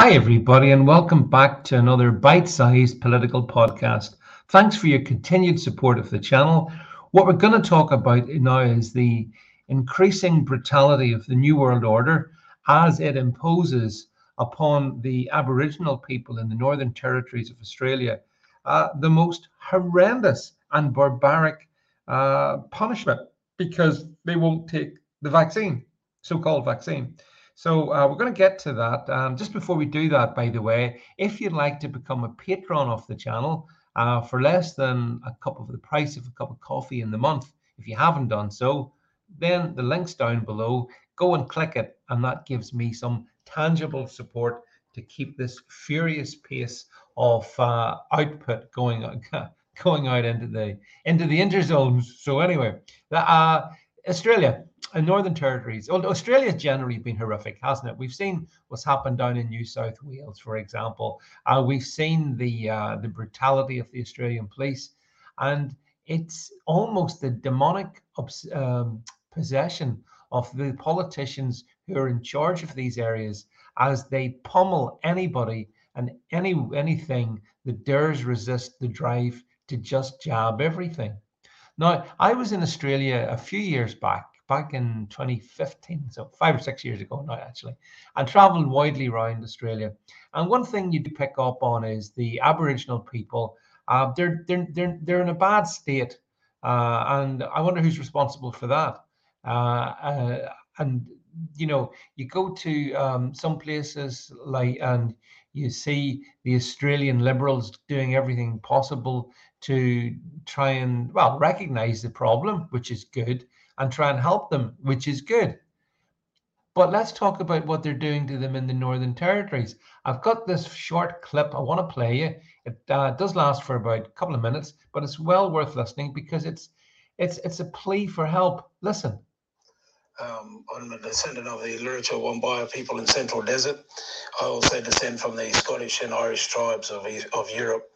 Hi, everybody, and welcome back to another bite-sized political podcast. Thanks for your continued support of the channel. What we're going to talk about now is the increasing brutality of the New World Order as it imposes upon the Aboriginal people in the Northern Territories of Australia the most horrendous and barbaric punishment because they won't take the vaccine, so-called vaccine. So we're going to get to that. Just before we do that, by the way, if you'd like to become a patron of the channel for less than the price of a cup of coffee in the month, if you haven't done so, then the link's down below. Go and click it, and that gives me some tangible support to keep this furious pace of output going out into the interzones. So anyway, Australia. Northern Territories. Australia's generally been horrific, hasn't it? We've seen what's happened down in New South Wales, for example. We've seen the brutality of the Australian police, and it's almost the demonic possession of the politicians who are in charge of these areas as they pummel anybody and anything that dares resist the drive to just jab everything. Now, I was in Australia a few years back in 2015, so 5 or 6 years ago now, actually, and traveled widely around Australia. And one thing you do pick up on is the Aboriginal people. They're in a bad state, and I wonder who's responsible for that. And you go to some places and you see the Australian Liberals doing everything possible to try and, well, recognize the problem, which is good, and try and help them, which is good. But let's talk about what they're doing to them in the Northern Territories. I've got this short clip I want to play you. It does last for about a couple of minutes, but it's well worth listening because it's a plea for help. Listen. I'm a descendant of the Luritja Wambaya people in Central Desert. I also descend from the Scottish and Irish tribes of Europe.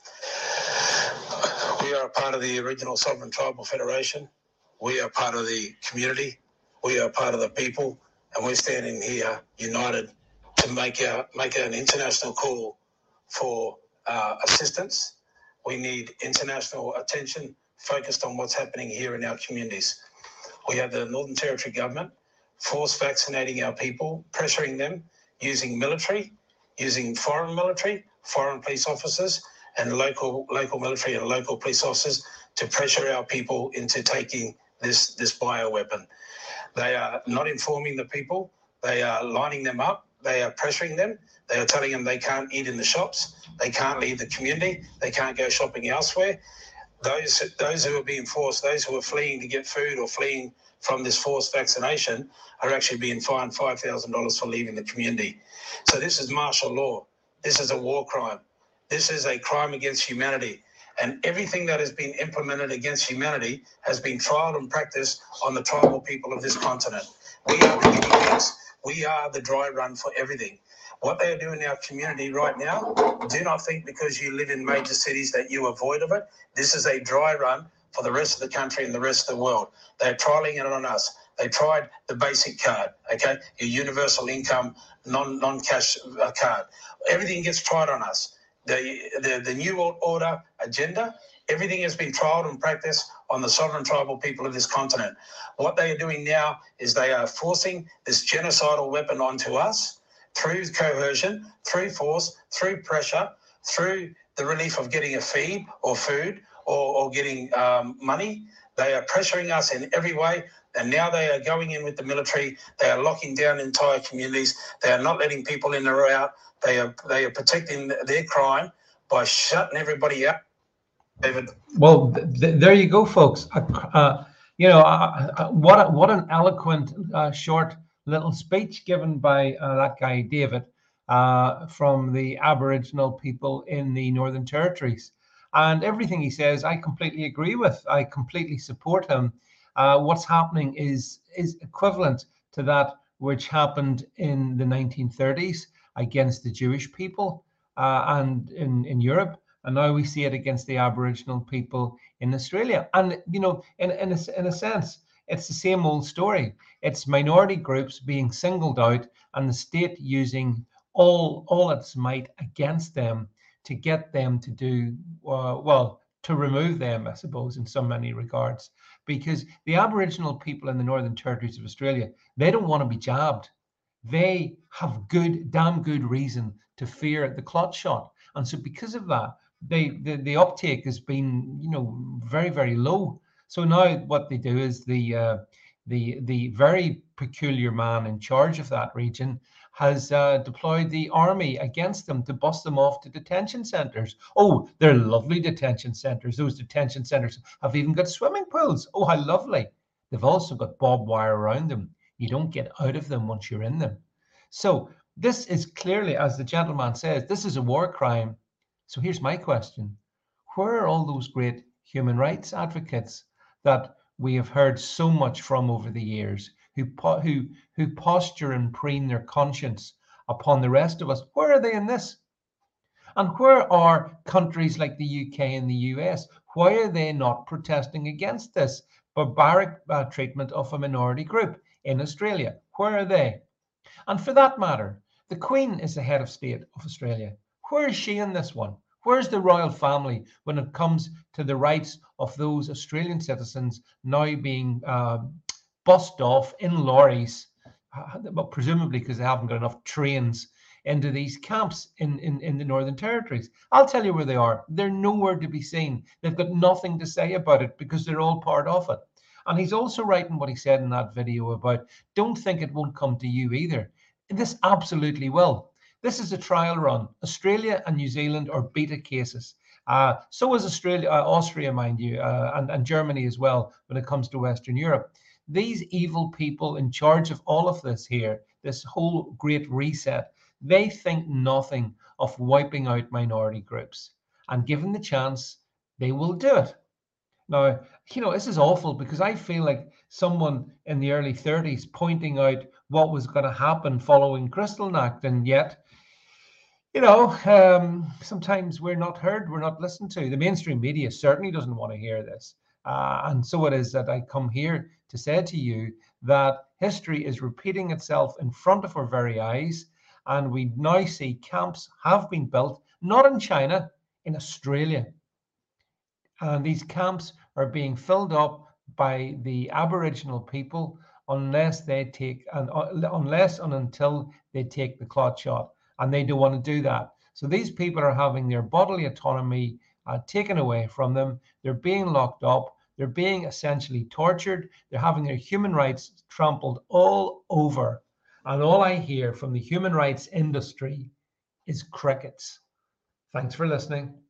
We are a part of the original Sovereign Tribal Federation. We are part of the community. We are part of the people, and we're standing here united to make an international call for assistance. We need international attention focused on what's happening here in our communities. We have the Northern Territory government force vaccinating our people, pressuring them using military, using foreign military, foreign police officers, and local military and local police officers to pressure our people into taking this bioweapon. They are not informing the people. They are lining them up. They are pressuring them. They are telling them they can't eat in the shops. They can't leave the community. They can't go shopping elsewhere. Those who are being forced, those who are fleeing to get food or fleeing from this forced vaccination are actually being fined $5,000 for leaving the community. So this is martial law. This is a war crime. This is a crime against humanity. And everything that has been implemented against humanity has been trialed and practiced on the tribal people of this continent. We are the guinea pigs. We are the dry run for everything. What they are doing in our community right now, do not think because you live in major cities that you avoid of it. This is a dry run for the rest of the country and the rest of the world. They're trialing it on us. They tried the basic card, okay? Your universal income, non-cash card. Everything gets tried on us. The New World Order agenda, everything has been trialed and practiced on the sovereign tribal people of this continent. What they are doing now is they are forcing this genocidal weapon onto us through coercion, through force, through pressure, through the relief of getting a feed or food or getting money. They are pressuring us in every way. And now they are going in with the military. They are locking down entire communities. They are not letting people in or out. They are protecting their crime by shutting everybody out. David. Well, there you go, folks. What an eloquent, short little speech given by that guy David from the Aboriginal people in the Northern Territories. And everything he says, I completely agree with. I completely support him. What's happening is equivalent to that which happened in the 1930s against the Jewish people and in Europe. And now we see it against the Aboriginal people in Australia. And, in a sense, it's the same old story. It's minority groups being singled out and the state using all its might against them to get them to do, to remove them, I suppose, in so many regards. Because the Aboriginal people in the Northern Territories of Australia, they don't want to be jabbed. They have damn good reason to fear the clot shot. And so because of that, the uptake has been, very, very low. So now what they do is the very peculiar man in charge of that region has deployed the army against them to bust them off to detention centres. Oh, they're lovely detention centres. Those detention centres have even got swimming pools. Oh, how lovely. They've also got barbed wire around them. You don't get out of them once you're in them. So this is clearly, as the gentleman says, this is a war crime. So here's my question. Where are all those great human rights advocates that we have heard so much from over the years, who posture and preen their conscience upon the rest of us? Where are they in this? And where are countries like the UK and the US? Why are they not protesting against this barbaric treatment of a minority group in Australia? Where are they? And for that matter, the Queen is the head of state of Australia. Where is she in this one? Where's the royal family when it comes to the rights of those Australian citizens now being bussed off in lorries, but presumably because they haven't got enough trains, into these camps in the Northern Territories? I'll tell you where they are. They're nowhere to be seen. They've got nothing to say about it because they're all part of it. And he's also right in what he said in that video about, don't think it won't come to you either. This absolutely will. This is a trial run. Australia and New Zealand are beta cases. So is Austria, mind you, and Germany as well when it comes to Western Europe. These evil people in charge of all of this here, this whole great reset, they think nothing of wiping out minority groups. And given the chance, they will do it. Now, this is awful because I feel like someone in the early 30s pointing out what was going to happen following Kristallnacht, and yet, sometimes we're not heard, we're not listened to. The mainstream media certainly doesn't want to hear this. And so it is that I come here to say to you that history is repeating itself in front of our very eyes. And we now see camps have been built, not in China, in Australia. And these camps are being filled up by the Aboriginal people unless and until they take the clot shot. And they don't want to do that. So these people are having their bodily autonomy taken away from them. They're being locked up. They're being essentially tortured. They're having their human rights trampled all over. And all I hear from the human rights industry is crickets. Thanks for listening.